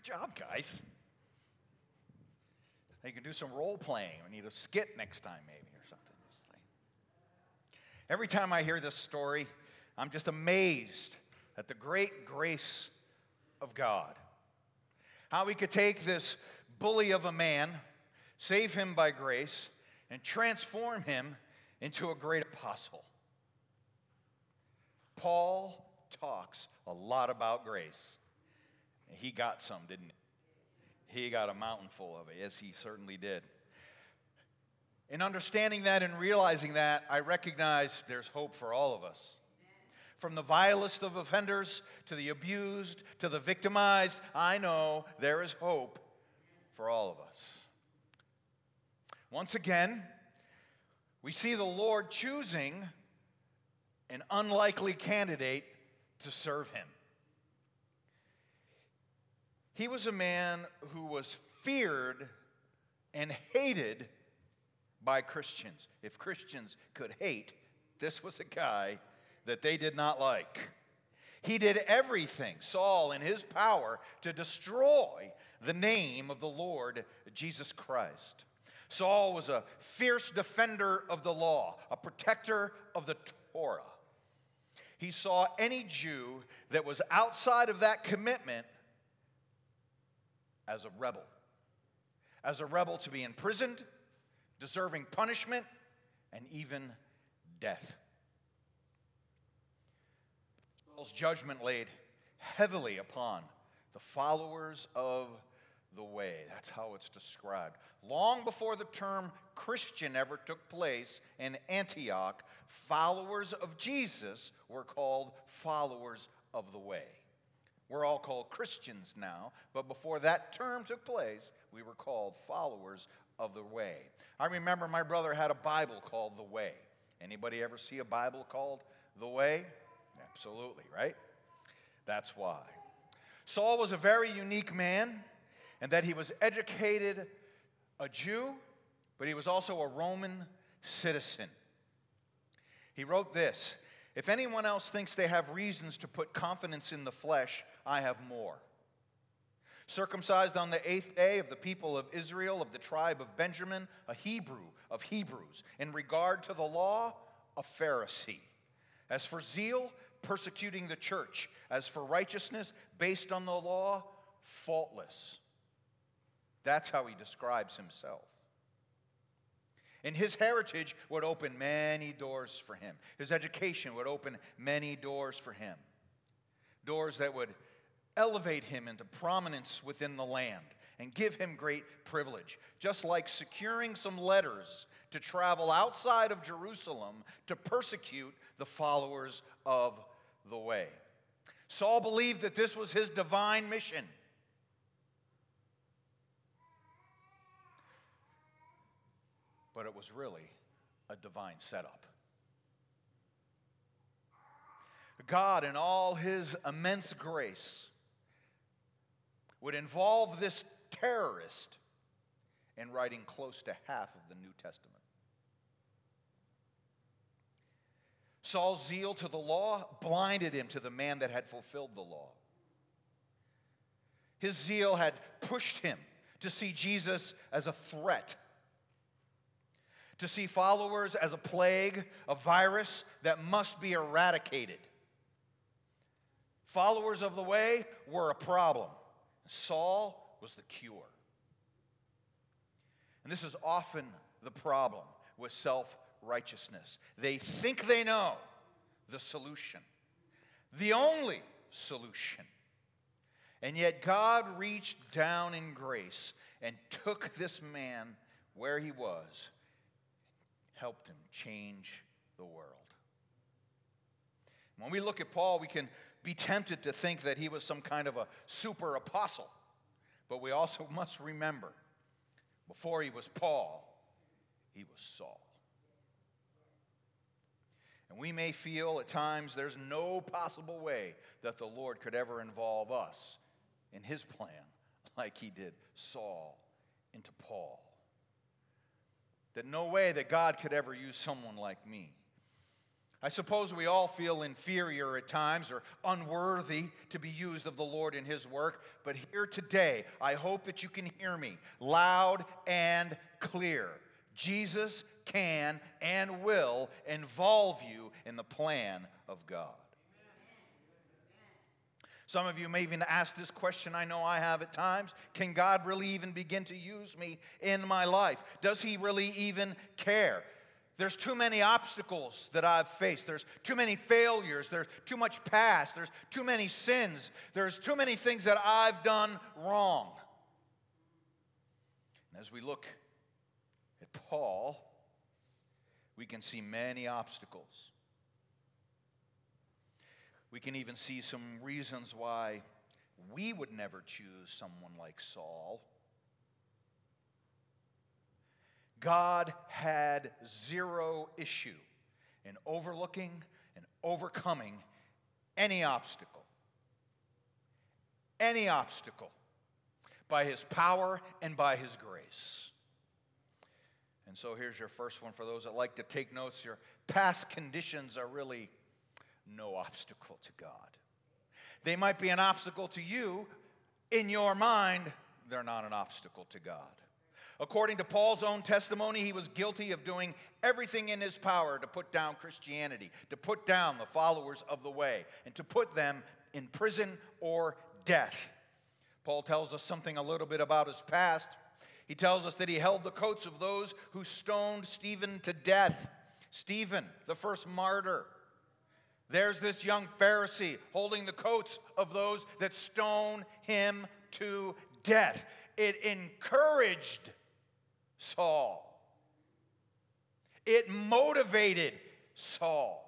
job, guys. You can do some role playing. We need a skit next time, maybe, or something. Every time I hear this story, I'm just amazed at the great grace of God. How he could take this bully of a man, save him by grace, and transform him into a great apostle. Paul talks a lot about grace. He got some, didn't he? He got a mountain full of it. Yes, he certainly did. In understanding that and realizing that, I recognize there's hope for all of us. From the vilest of offenders to the abused to the victimized, I know there is hope for all of us. Once again, we see the Lord choosing an unlikely candidate to serve him. He was a man who was feared and hated by Christians. If Christians could hate, this was a guy that they did not like. He did everything, Saul, in his power to destroy the name of the Lord Jesus Christ. Saul was a fierce defender of the law, a protector of the Torah. He saw any Jew that was outside of that commitment as a rebel to be imprisoned, deserving punishment, and even death. Saul's judgment laid heavily upon the followers of the way. That's how it's described. Long before the term Christian ever took place in Antioch, followers of Jesus were called followers of the way. We're all called Christians now, but before that term took place, we were called followers of the way. I remember my brother had a Bible called The Way. Anybody ever see a Bible called The Way? Absolutely, right? That's why. Saul was a very unique man, and that he was educated a Jew, but he was also a Roman citizen. He wrote this: "If anyone else thinks they have reasons to put confidence in the flesh, I have more. Circumcised on the 8th day of the people of Israel, of the tribe of Benjamin, a Hebrew of Hebrews. In regard to the law, a Pharisee. As for zeal, persecuting the church. As for righteousness, based on the law, faultless." That's how he describes himself. And his heritage would open many doors for him. His education would open many doors for him. Doors that would elevate him into prominence within the land and give him great privilege. Just like securing some letters to travel outside of Jerusalem to persecute the followers of the way. Saul believed that this was his divine mission. But it was really a divine setup. God, in all his immense grace, would involve this terrorist in writing close to half of the New Testament. Saul's zeal to the law blinded him to the man that had fulfilled the law. His zeal had pushed him to see Jesus as a threat, to see followers as a plague, a virus that must be eradicated. Followers of the way were a problem. Saul was the cure. And this is often the problem with self-righteousness. They think they know the solution, the only solution. And yet God reached down in grace and took this man where he was, helped him change the world. When we look at Paul, we can be tempted to think that he was some kind of a super apostle. But we also must remember, before he was Paul, he was Saul. And we may feel at times there's no possible way that the Lord could ever involve us in his plan like he did Saul into Paul. That no way that God could ever use someone like me. I suppose we all feel inferior at times or unworthy to be used of the Lord in His work, but here today, I hope that you can hear me loud and clear. Jesus can and will involve you in the plan of God. Some of you may even ask this question, I know I have at times. Can God really even begin to use me in my life? Does He really even care? There's too many obstacles that I've faced. There's too many failures. There's too much past. There's too many sins. There's too many things that I've done wrong. And as we look at Paul, we can see many obstacles. We can even see some reasons why we would never choose someone like Saul. God had zero issue in overlooking and overcoming any obstacle by His power and by His grace. And so here's your first one for those that like to take notes. Your past conditions are really no obstacle to God. They might be an obstacle to you. In your mind, they're not an obstacle to God. According to Paul's own testimony, he was guilty of doing everything in his power to put down Christianity, to put down the followers of the way, and to put them in prison or death. Paul tells us something a little bit about his past. He tells us that he held the coats of those who stoned Stephen to death. Stephen, the first martyr. There's this young Pharisee holding the coats of those that stone him to death. It encouraged Saul. It motivated Saul.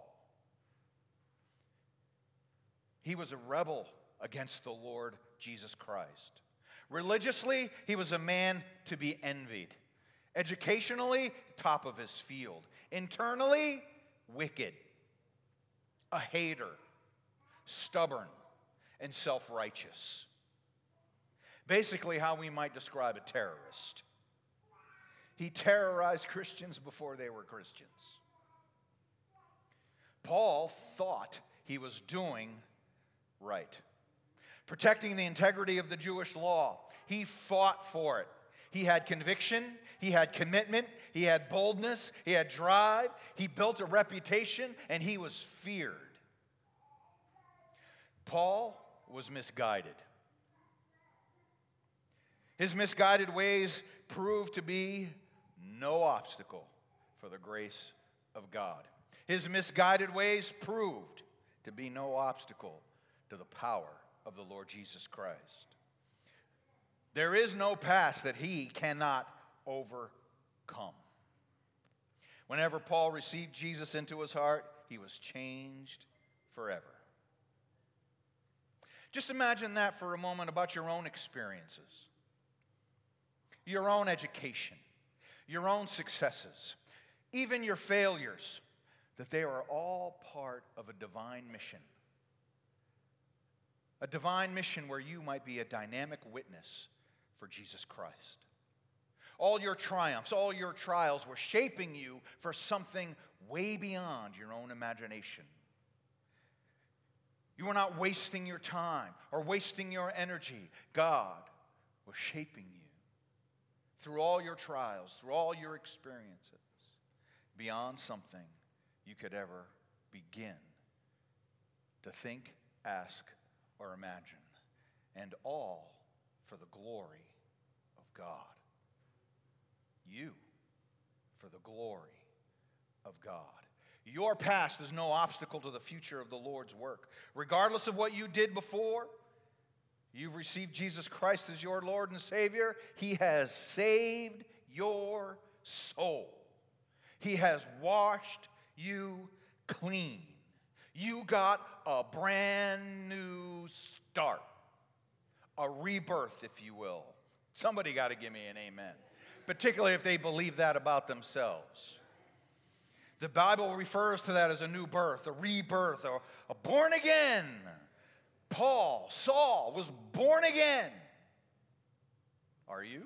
He was a rebel against the Lord Jesus Christ. Religiously, he was a man to be envied. Educationally, top of his field. Internally, wicked. A hater. Stubborn. And self-righteous. Basically, how we might describe a terrorist. He terrorized Christians before they were Christians. Paul thought he was doing right. Protecting the integrity of the Jewish law. He fought for it. He had conviction. He had commitment. He had boldness. He had drive. He built a reputation, and he was feared. Paul was misguided. His misguided ways proved to be no obstacle for the grace of God. His misguided ways proved to be no obstacle to the power of the Lord Jesus Christ. There is no past that he cannot overcome. Whenever Paul received Jesus into his heart, he was changed forever. Just imagine that for a moment about your own experiences. Your own education, your own successes, even your failures, that they are all part of a divine mission. A divine mission where you might be a dynamic witness for Jesus Christ. All your triumphs, all your trials were shaping you for something way beyond your own imagination. You were not wasting your time or wasting your energy. God was shaping you. Through all your trials, through all your experiences, beyond something you could ever begin to think, ask, or imagine. And all for the glory of God. You for the glory of God. Your past is no obstacle to the future of the Lord's work. Regardless of what you did before, you've received Jesus Christ as your Lord and Savior. He has saved your soul. He has washed you clean. You got a brand new start. A rebirth, if you will. Somebody got to give me an amen. Particularly if they believe that about themselves. The Bible refers to that as a new birth, a rebirth, or a born again. Saul, was born again. Are you?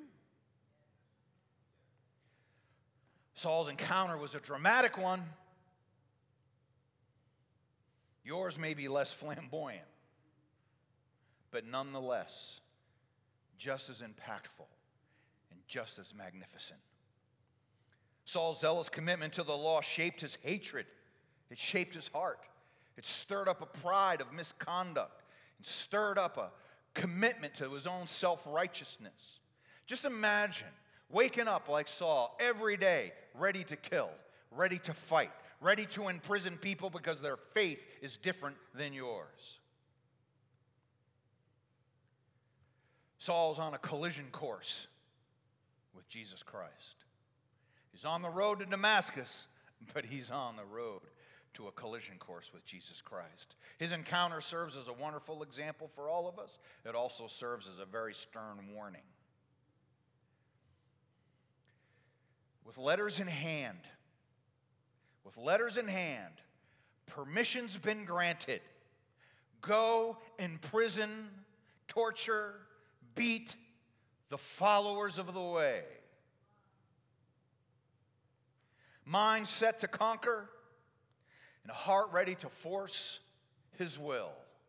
Saul's encounter was a dramatic one. Yours may be less flamboyant, but nonetheless, just as impactful and just as magnificent. Saul's zealous commitment to the law shaped his hatred. It shaped his heart. It stirred up a pride of misconduct and stirred up a commitment to his own self-righteousness. Just imagine waking up like Saul every day, ready to kill, ready to fight, ready to imprison people because their faith is different than yours. Saul's on a collision course with Jesus Christ. He's on the road to Damascus, but he's on the road to a collision course with Jesus Christ. His encounter serves as a wonderful example for all of us. It also serves as a very stern warning. With letters in hand, permission's been granted. Go imprison, torture, beat the followers of the way. Mind set to conquer, and a heart ready to force his will.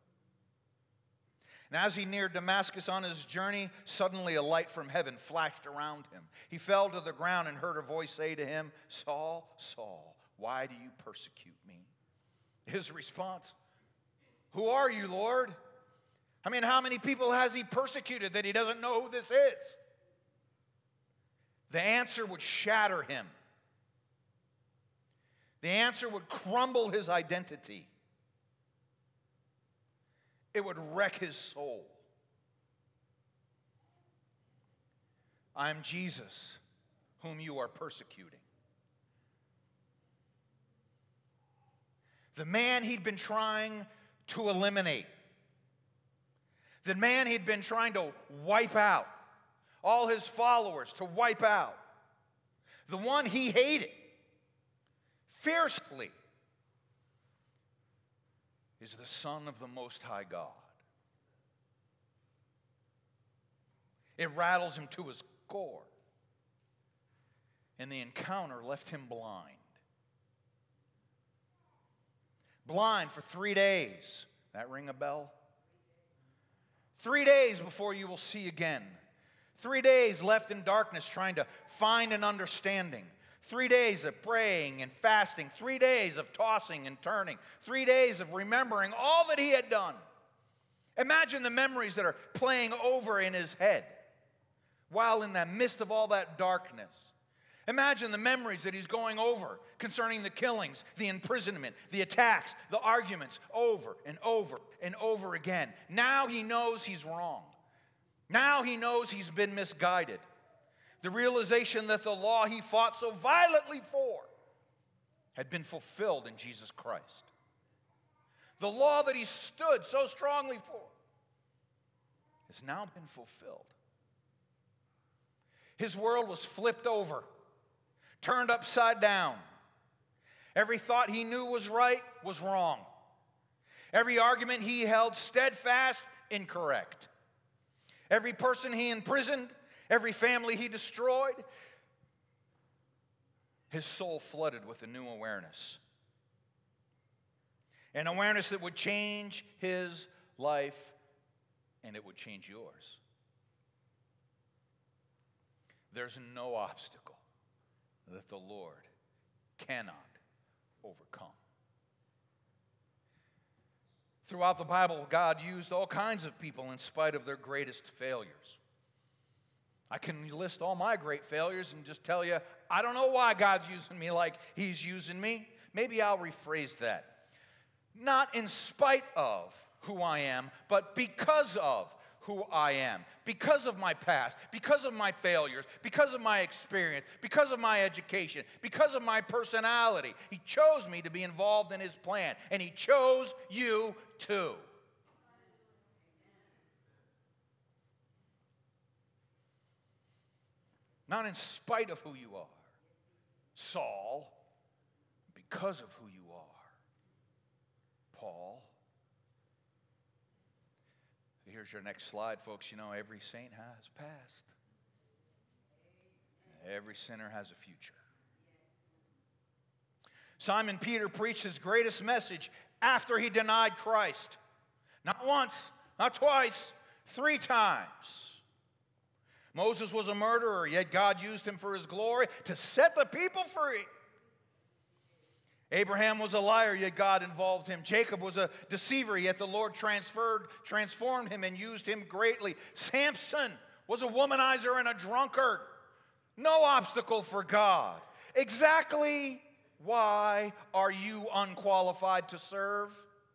And as he neared Damascus on his journey, suddenly a light from heaven flashed around him. He fell to the ground and heard a voice say to him, "Saul, Saul, why do you persecute me?" His response, "Who are you, Lord?" I mean, how many people has he persecuted that he doesn't know who this is? The answer would shatter him. The answer would crumble his identity. It would wreck his soul. I am Jesus, whom you are persecuting. The man he'd been trying to eliminate. The man he'd been trying to wipe out. All his followers to wipe out. The one he hated fiercely is the Son of the Most High God. It rattles him to his core. And the encounter left him blind. Blind for 3 days. That ring a bell? 3 days before you will see again. 3 days left in darkness trying to find an understanding. 3 days of praying and fasting. 3 days of tossing and turning. 3 days of remembering all that he had done. Imagine the memories that are playing over in his head while in the midst of all that darkness. Imagine the memories that he's going over concerning the killings, the imprisonment, the attacks, the arguments, over and over and over again. Now he knows he's wrong. Now he knows he's been misguided. The realization that the law he fought so violently for had been fulfilled in Jesus Christ. The law that he stood so strongly for has now been fulfilled. His world was flipped over, turned upside down. Every thought he knew was right was wrong. Every argument he held steadfast, incorrect. Every person he imprisoned, every family he destroyed, his soul flooded with a new awareness. An awareness that would change his life and it would change yours. There's no obstacle that the Lord cannot overcome. Throughout the Bible, God used all kinds of people in spite of their greatest failures. I can list all my great failures and just tell you, I don't know why God's using me like he's using me. Maybe I'll rephrase that. Not in spite of who I am, but because of who I am. Because of my past, because of my failures, because of my experience, because of my education, because of my personality. He chose me to be involved in his plan, and he chose you too. Not in spite of who you are, Saul, because of who you are, Paul. So here's your next slide, folks. You know, every saint has past. Every sinner has a future. Simon Peter preached his greatest message after he denied Christ. Not once, not twice, 3 times. Moses was a murderer, yet God used him for his glory to set the people free. Abraham was a liar, yet God involved him. Jacob was a deceiver, yet the Lord transformed him and used him greatly. Samson was a womanizer and a drunkard. No obstacle for God. Exactly why are you unqualified to serve?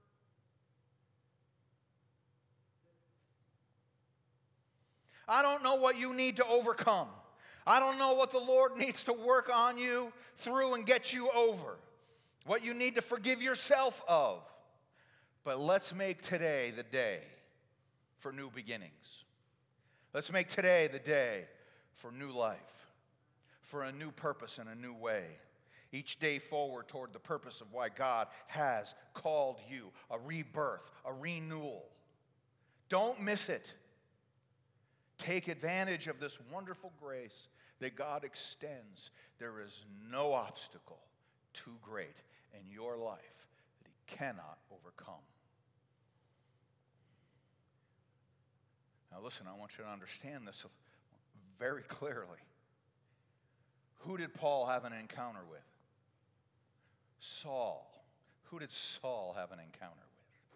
I don't know what you need to overcome. I don't know what the Lord needs to work on you through and get you over. What you need to forgive yourself of. But let's make today the day for new beginnings. Let's make today the day for new life, for a new purpose and a new way. Each day forward toward the purpose of why God has called you, a rebirth, a renewal. Don't miss it. Take advantage of this wonderful grace that God extends. There is no obstacle too great in your life that he cannot overcome. Now listen, I want you to understand this very clearly. Who did Paul have an encounter with? Saul. Who did Saul have an encounter with?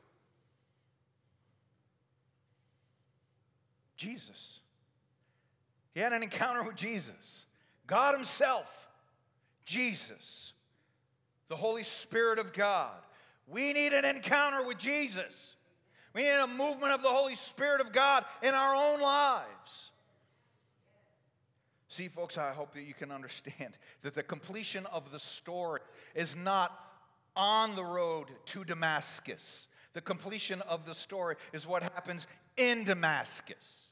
Jesus. He had an encounter with Jesus. God himself. Jesus. The Holy Spirit of God. We need an encounter with Jesus. We need a movement of the Holy Spirit of God in our own lives. See, folks, I hope that you can understand that the completion of the story is not on the road to Damascus. The completion of the story is what happens in Damascus.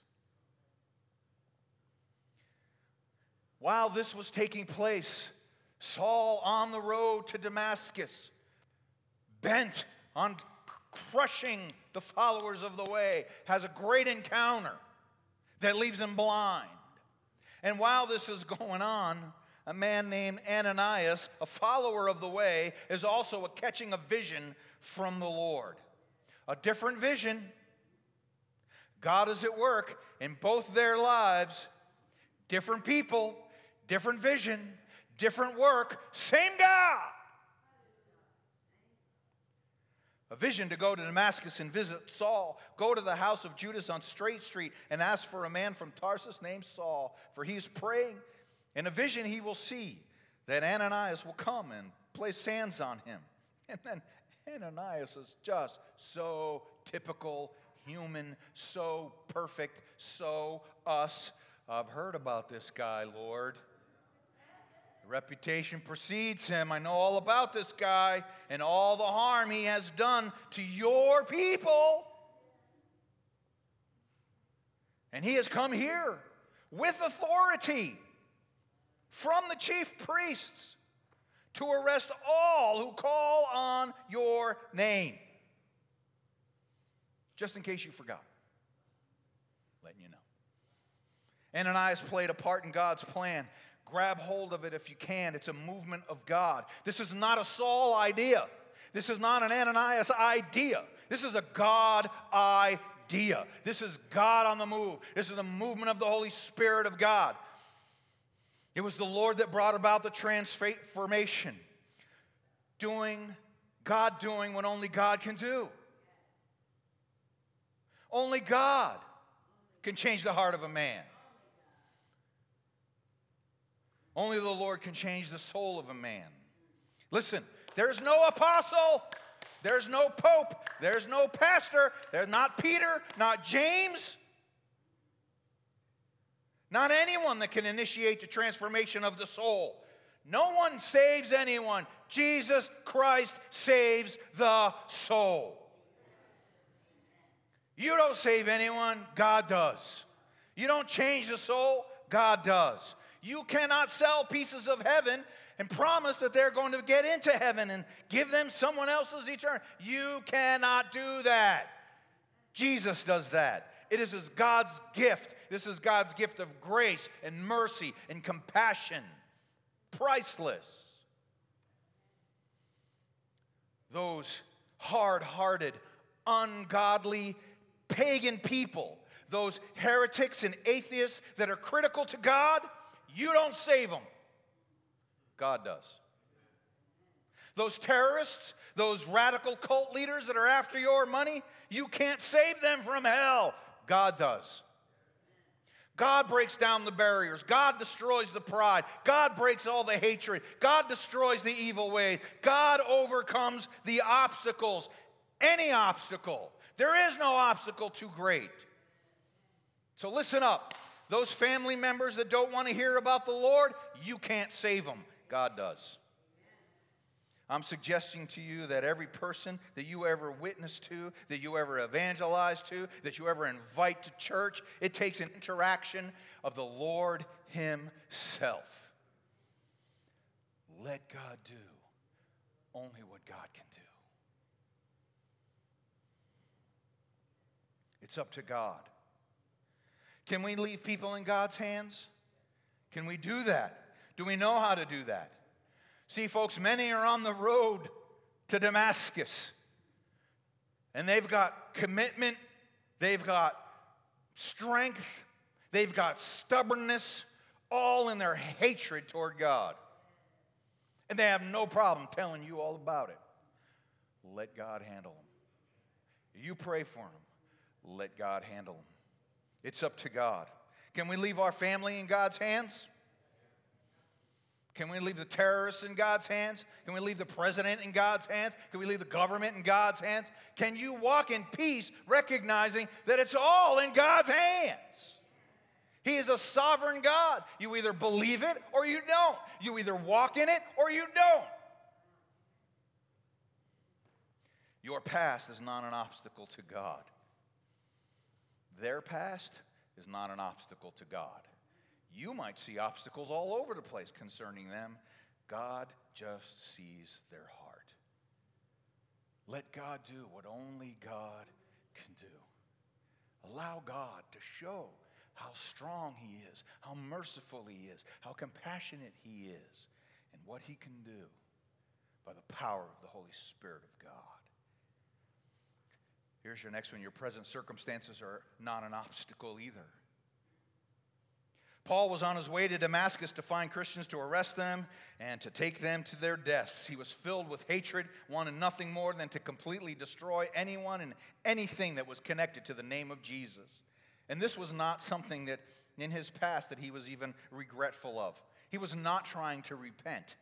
While this was taking place, Saul on the road to Damascus, bent on crushing the followers of the way, has a great encounter that leaves him blind. And while this is going on, a man named Ananias, a follower of the way, is also catching a vision from the Lord. A different vision. God is at work in both their lives. Different people, different vision, different work, same God. A vision to go to Damascus and visit Saul. Go to the house of Judas on Straight Street and ask for a man from Tarsus named Saul, for he is praying. In a vision he will see that Ananias will come and place hands on him. And then Ananias is just so typical human, so perfect, so us. I've heard about this guy, Lord. Reputation precedes him. I know all about this guy and all the harm he has done to your people. And he has come here with authority from the chief priests to arrest all who call on your name. Just in case you forgot. Letting you know. Ananias played a part in God's plan. Grab hold of it if you can. It's a movement of God. This is not a Saul idea. This is not an Ananias idea. This is a God idea. This is God on the move. This is the movement of the Holy Spirit of God. It was the Lord that brought about the transformation. God doing what only God can do. Only God can change the heart of a man. Only the Lord can change the soul of a man. Listen, there's no apostle, there's no pope, there's no pastor, there's not Peter, not James, not anyone that can initiate the transformation of the soul. No one saves anyone. Jesus Christ saves the soul. You don't save anyone, God does. You don't change the soul, God does. You cannot sell pieces of heaven and promise that they're going to get into heaven and give them someone else's eternity. You cannot do that. Jesus does that. It is God's gift. This is God's gift of grace and mercy and compassion. Priceless. Those hard-hearted, ungodly, pagan people, those heretics and atheists that are critical to God, you don't save them. God does. Those terrorists, those radical cult leaders that are after your money, you can't save them from hell. God does. God breaks down the barriers. God destroys the pride. God breaks all the hatred. God destroys the evil way. God overcomes the obstacles. Any obstacle. There is no obstacle too great. So listen up. Those family members that don't want to hear about the Lord, you can't save them. God does. I'm suggesting to you that every person that you ever witness to, that you ever evangelize to, that you ever invite to church, it takes an interaction of the Lord Himself. Let God do only what God can do. It's up to God. Can we leave people in God's hands? Can we do that? Do we know how to do that? See, folks, many are on the road to Damascus. And they've got commitment, they've got strength, they've got stubbornness, all in their hatred toward God. And they have no problem telling you all about it. Let God handle them. You pray for them. Let God handle them. It's up to God. Can we leave our family in God's hands? Can we leave the terrorists in God's hands? Can we leave the president in God's hands? Can we leave the government in God's hands? Can you walk in peace recognizing that it's all in God's hands? He is a sovereign God. You either believe it or you don't. You either walk in it or you don't. Your past is not an obstacle to God. Their past is not an obstacle to God. You might see obstacles all over the place concerning them. God just sees their heart. Let God do what only God can do. Allow God to show how strong He is, how merciful He is, how compassionate He is, and what He can do by the power of the Holy Spirit of God. Here's your next one. Your present circumstances are not an obstacle either. Paul was on his way to Damascus to find Christians to arrest them and to take them to their deaths. He was filled with hatred, wanted nothing more than to completely destroy anyone and anything that was connected to the name of Jesus. And this was not something that in his past that he was even regretful of. He was not trying to repent.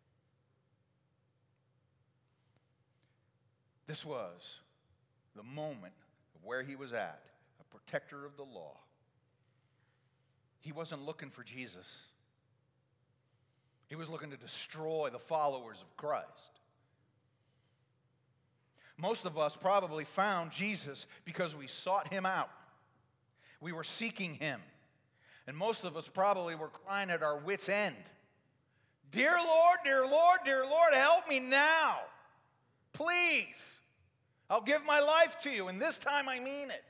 This was the moment of where he was at, a protector of the law. He wasn't looking for Jesus. He was looking to destroy the followers of Christ. Most of us probably found Jesus because we sought Him out. We were seeking Him. And most of us probably were crying at our wits' end. Dear Lord, dear Lord, dear Lord, help me now. Please. I'll give my life to you, and this time I mean it.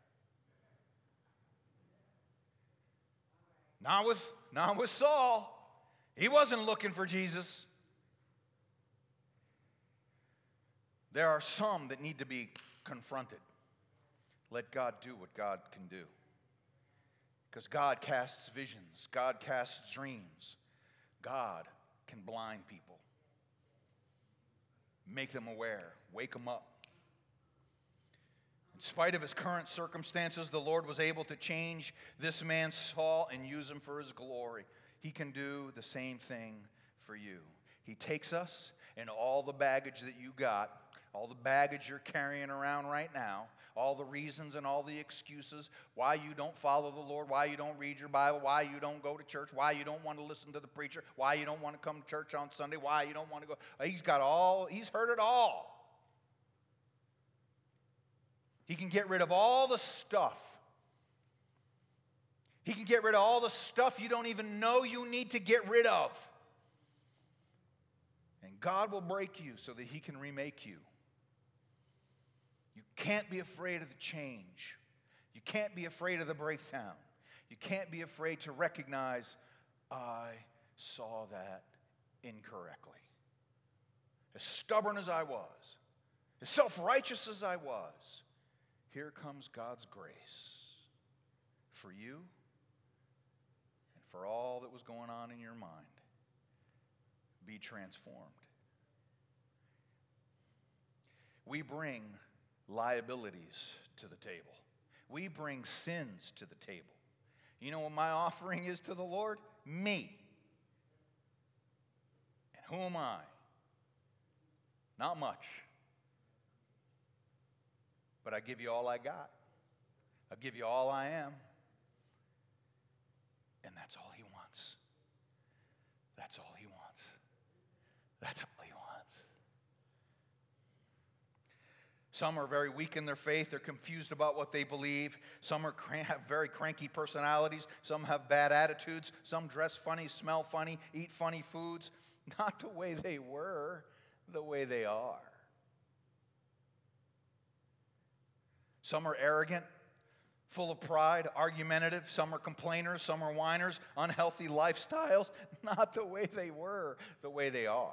Not with Saul. He wasn't looking for Jesus. There are some that need to be confronted. Let God do what God can do. Because God casts visions. God casts dreams. God can blind people. Make them aware. Wake them up. In spite of his current circumstances, the Lord was able to change this man Saul and use him for His glory. He can do the same thing for you. He takes us and all the baggage that you got, all the baggage you're carrying around right now, all the reasons and all the excuses why you don't follow the Lord, why you don't read your Bible, why you don't go to church, why you don't want to listen to the preacher, why you don't want to come to church on Sunday, why you don't want to go. He's heard it all. He can get rid of all the stuff. He can get rid of all the stuff you don't even know you need to get rid of. And God will break you so that He can remake you. You can't be afraid of the change. You can't be afraid of the breakdown. You can't be afraid to recognize, I saw that incorrectly. As stubborn as I was, As self-righteous as I was, here comes God's grace for you and for all that was going on in your mind. Be transformed. We bring liabilities to the table. We bring sins to the table. You know what my offering is to the Lord? Me. And who am I? Not much. But I give you all I got. I give you all I am. And that's all he wants. That's all he wants. That's all he wants. Some are very weak in their faith. They're confused about what they believe. Some have very cranky personalities. Some have bad attitudes. Some dress funny, smell funny, eat funny foods. Not the way they were, the way they are. Some are arrogant, full of pride, argumentative. Some are complainers. Some are whiners, unhealthy lifestyles. Not the way they were, the way they are.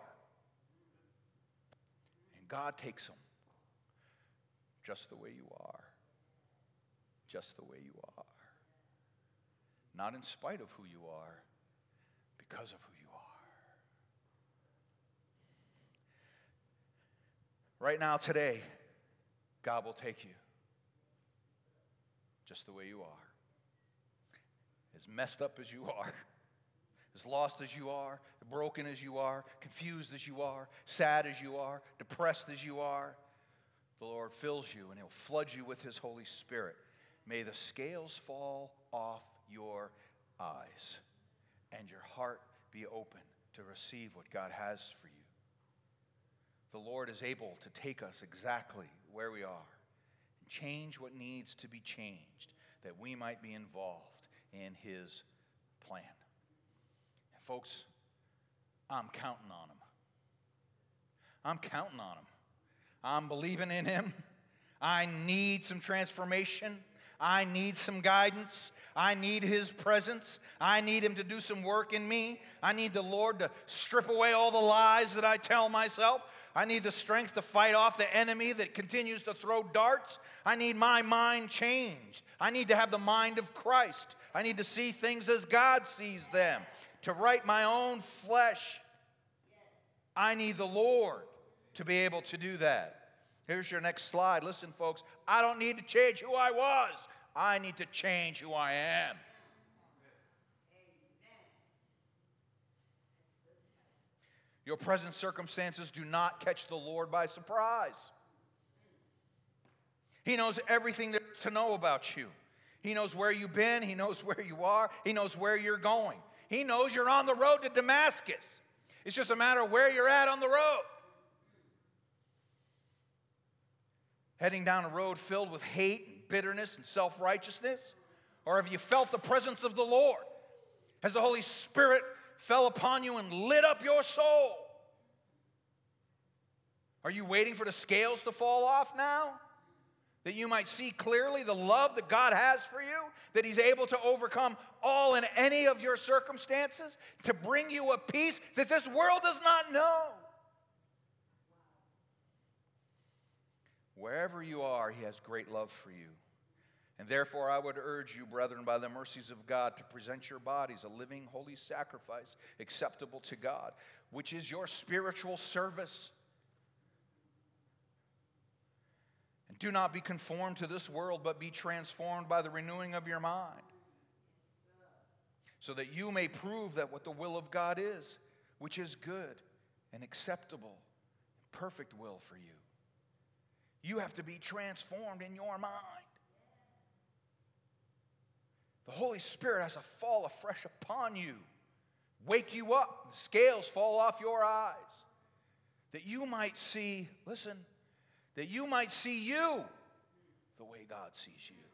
And God takes them just the way you are. Just the way you are. Not in spite of who you are, because of who you are. Right now, today, God will take you just the way you are. As messed up as you are, as lost as you are, broken as you are, confused as you are, sad as you are, depressed as you are, the Lord fills you and he'll flood you with his Holy Spirit. May the scales fall off your eyes and your heart be open to receive what God has for you. The Lord is able to take us exactly where we are and change what needs to be changed, that we might be involved in his plan. And folks, I'm counting on him. I'm counting on him. I'm believing in him. I need some transformation. I need some guidance. I need his presence. I need him to do some work in me. I need the Lord to strip away all the lies that I tell myself. I need the strength to fight off the enemy that continues to throw darts. I need my mind changed. I need to have the mind of Christ. I need to see things as God sees them. To right my own flesh, I need the Lord to be able to do that. Here's your next slide. Listen, folks, I don't need to change who I was. I need to change who I am. Your present circumstances do not catch the Lord by surprise. He knows everything there is to know about you. He knows where you've been. He knows where you are. He knows where you're going. He knows you're on the road to Damascus. It's just a matter of where you're at on the road. Heading down a road filled with hate and bitterness and self-righteousness? Or have you felt the presence of the Lord? Has the Holy Spirit fell upon you and lit up your soul? Are you waiting for the scales to fall off now? That you might see clearly the love that God has for you? That he's able to overcome all and any of your circumstances? To bring you a peace that this world does not know? Wherever you are, he has great love for you. And therefore, I would urge you, brethren, by the mercies of God, to present your bodies a living, holy sacrifice, acceptable to God, which is your spiritual service. And do not be conformed to this world, but be transformed by the renewing of your mind, so that you may prove that what the will of God is, which is good and acceptable, and perfect will for you. You have to be transformed in your mind. The Holy Spirit has to fall afresh upon you, wake you up, the scales fall off your eyes, that you might see, listen, that you might see you the way God sees you.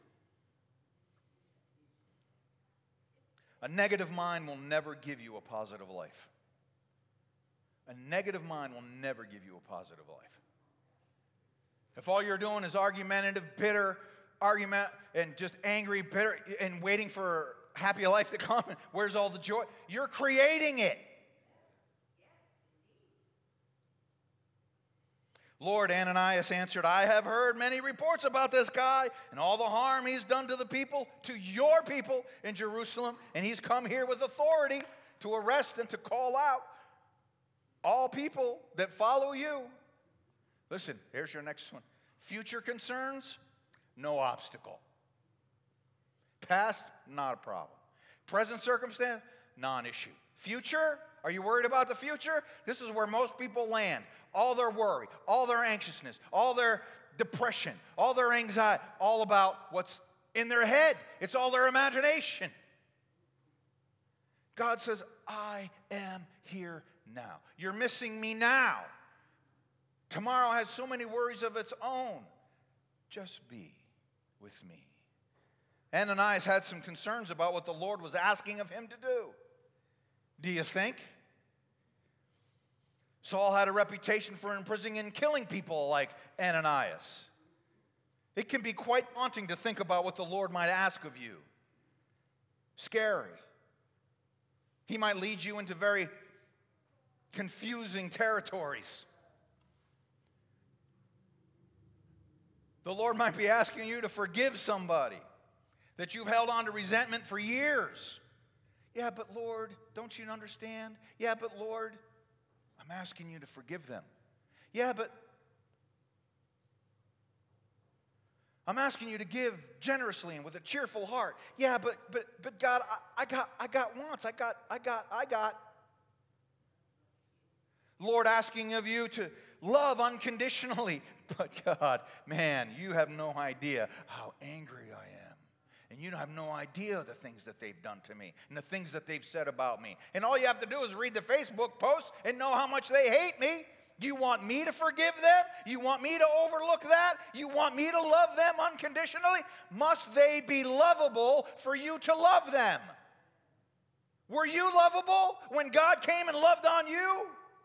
A negative mind will never give you a positive life. A negative mind will never give you a positive life. If all you're doing is argumentative, bitter, argument, and just angry, bitter, and waiting for happy life to come, where's all the joy? You're creating it. Lord, Ananias answered, I have heard many reports about this guy and all the harm he's done to the people, to your people in Jerusalem, and he's come here with authority to arrest and to call out all people that follow you. Listen, here's your next one. Future concerns, no obstacle. Past, not a problem. Present circumstance, non-issue. Future, are you worried about the future? This is where most people land. All their worry, all their anxiousness, all their depression, all their anxiety, all about what's in their head. It's all their imagination. God says, I am here now. You're missing me now. Tomorrow has so many worries of its own. Just be with me. Ananias had some concerns about what the Lord was asking of him to do. Do you think? Saul had a reputation for imprisoning and killing people like Ananias. It can be quite daunting to think about what the Lord might ask of you. Scary. He might lead you into very confusing territories. The Lord might be asking you to forgive somebody that you've held on to resentment for years. Yeah, but Lord, don't you understand? Yeah, but Lord, I'm asking you to forgive them. Yeah, but I'm asking you to give generously and with a cheerful heart. Yeah, but God, I got wants. I got. Lord asking of you to love unconditionally. But God, man, you have no idea how angry I am. And you have no idea the things that they've done to me and the things that they've said about me. And all you have to do is read the Facebook posts and know how much they hate me. You want me to forgive them? You want me to overlook that? You want me to love them unconditionally? Must they be lovable for you to love them? Were you lovable when God came and loved on you?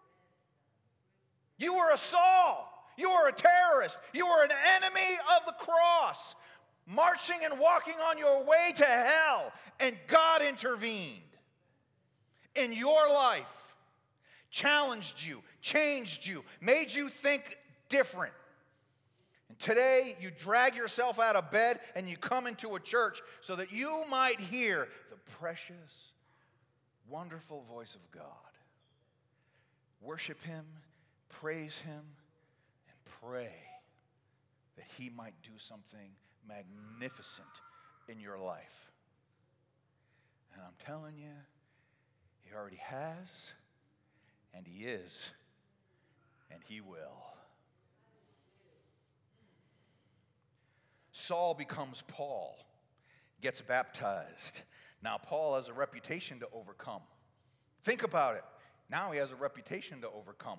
You were a Saul. You were a terrorist. You were an enemy of the cross, marching and walking on your way to hell, and God intervened in your life, challenged you, changed you, made you think different. And today, you drag yourself out of bed and you come into a church so that you might hear the precious, wonderful voice of God. Worship Him, praise Him, and pray that He might do something magnificent in your life. And I'm telling you, He already has, and He is, and He will. Saul becomes Paul, gets baptized. Now Paul has a reputation to overcome. Think about it. Now he has a reputation to overcome.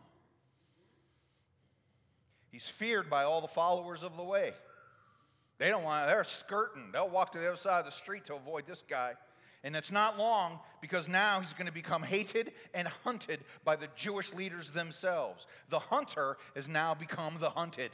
He's feared by all the followers of the way. They're skirting. They'll walk to the other side of the street to avoid this guy. And it's not long because now he's going to become hated and hunted by the Jewish leaders themselves. The hunter has now become the hunted.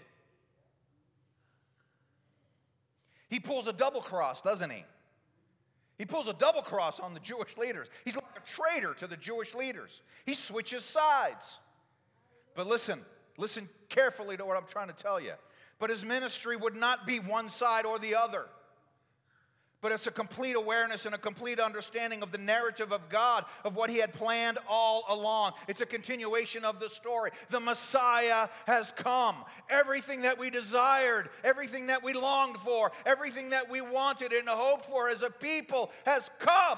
He pulls a double cross, doesn't he? He pulls a double cross on the Jewish leaders. He's like a traitor to the Jewish leaders. He switches sides. But listen carefully to what I'm trying to tell you. But his ministry would not be one side or the other. But it's a complete awareness and a complete understanding of the narrative of God, of what He had planned all along. It's a continuation of the story. The Messiah has come. Everything that we desired, everything that we longed for, everything that we wanted and hoped for as a people has come.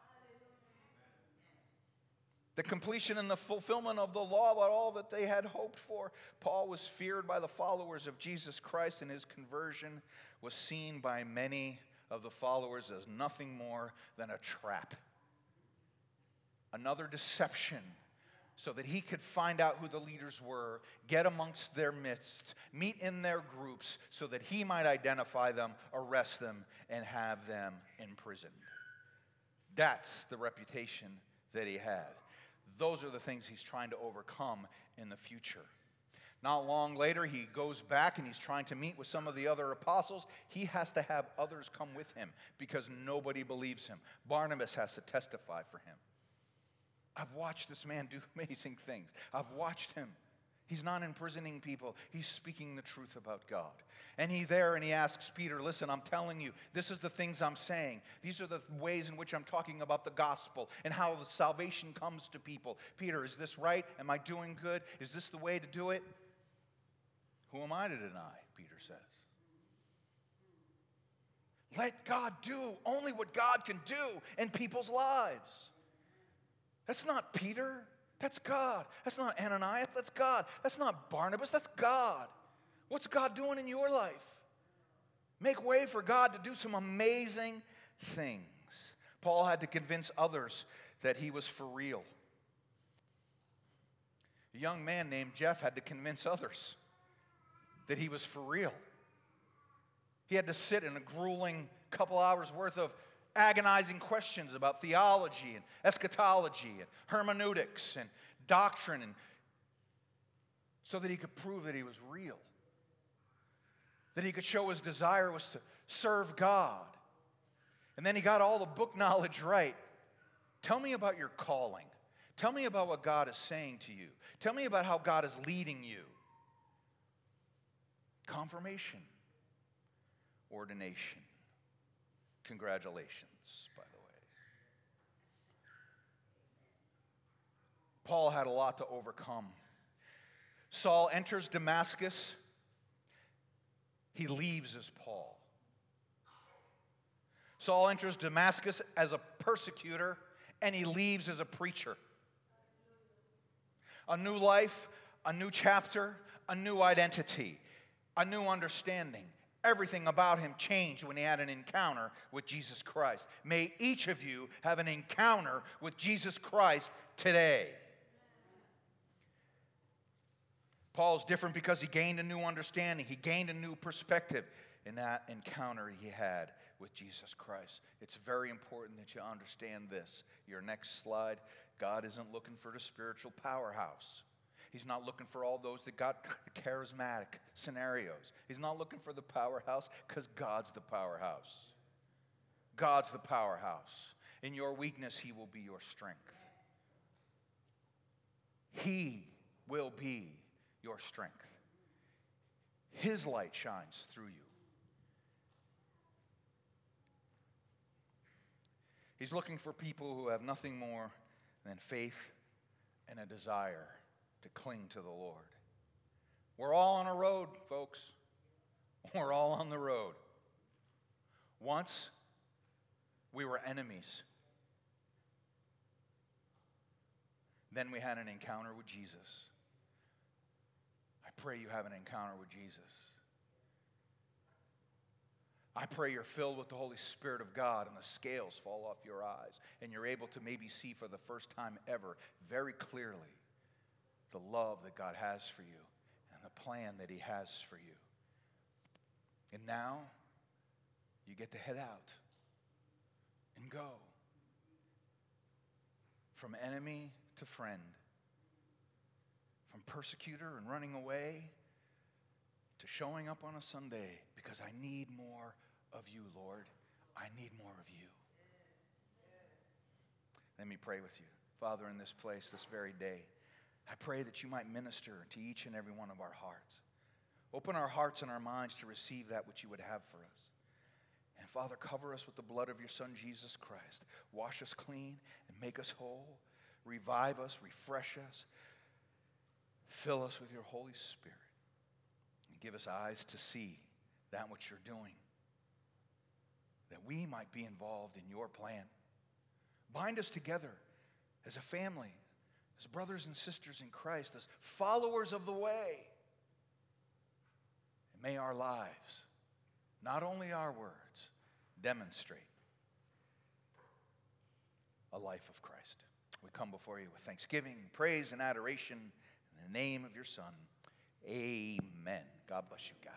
The completion and the fulfillment of the law, about all that they had hoped for. Paul was feared by the followers of Jesus Christ, and his conversion was seen by many of the followers as nothing more than a trap. Another deception, so that he could find out who the leaders were, get amongst their midst, meet in their groups, so that he might identify them, arrest them, and have them imprisoned. That's the reputation that he had. Those are the things he's trying to overcome in the future. Not long later, he goes back and he's trying to meet with some of the other apostles. He has to have others come with him because nobody believes him. Barnabas has to testify for him. I've watched this man do amazing things. I've watched him. He's not imprisoning people. He's speaking the truth about God. And he asks Peter, listen, I'm telling you, this is the things I'm saying. These are the ways in which I'm talking about the gospel and how the salvation comes to people. Peter, is this right? Am I doing good? Is this the way to do it? Who am I to deny? Peter says. Let God do only what God can do in people's lives. That's not Peter. That's God. That's not Ananias. That's God. That's not Barnabas. That's God. What's God doing in your life? Make way for God to do some amazing things. Paul had to convince others that he was for real. A young man named Jeff had to convince others that he was for real. He had to sit in a grueling couple hours worth of agonizing questions about theology and eschatology and hermeneutics and doctrine, and so that he could prove that he was real, that he could show his desire was to serve God. And then he got all the book knowledge right. Tell me about your calling. Tell me about what God is saying to you. Tell me about how God is leading you. Confirmation. Ordination. Congratulations, by the way. Paul had a lot to overcome. Saul enters Damascus. He leaves as Paul. Saul enters Damascus as a persecutor, and he leaves as a preacher. A new life, a new chapter, a new identity, a new understanding. Everything about him changed when he had an encounter with Jesus Christ. May each of you have an encounter with Jesus Christ today. Paul's different because he gained a new understanding. He gained a new perspective in that encounter he had with Jesus Christ. It's very important that you understand this. Your next slide. God isn't looking for the spiritual powerhouse. He's not looking for all those that got charismatic scenarios. He's not looking for the powerhouse, because God's the powerhouse. God's the powerhouse. In your weakness, He will be your strength. He will be your strength. His light shines through you. He's looking for people who have nothing more than faith and a desire to cling to the Lord. We're all on a road, folks. We're all on the road. Once, we were enemies. Then we had an encounter with Jesus. I pray you have an encounter with Jesus. I pray you're filled with the Holy Spirit of God and the scales fall off your eyes and you're able to maybe see for the first time ever very clearly the love that God has for you and the plan that He has for you. And now, you get to head out and go from enemy to friend, from persecutor and running away to showing up on a Sunday because I need more of you, Lord. I need more of you. Let me pray with you. Father, in this place, this very day, I pray that you might minister to each and every one of our hearts. Open our hearts and our minds to receive that which you would have for us. And Father, cover us with the blood of your Son, Jesus Christ. Wash us clean and make us whole. Revive us, refresh us. Fill us with your Holy Spirit. And give us eyes to see that which you're doing, that we might be involved in your plan. Bind us together as a family, as brothers and sisters in Christ, as followers of the way. And may our lives, not only our words, demonstrate a life of Christ. We come before you with thanksgiving, praise, and adoration in the name of your Son. Amen. God bless you guys.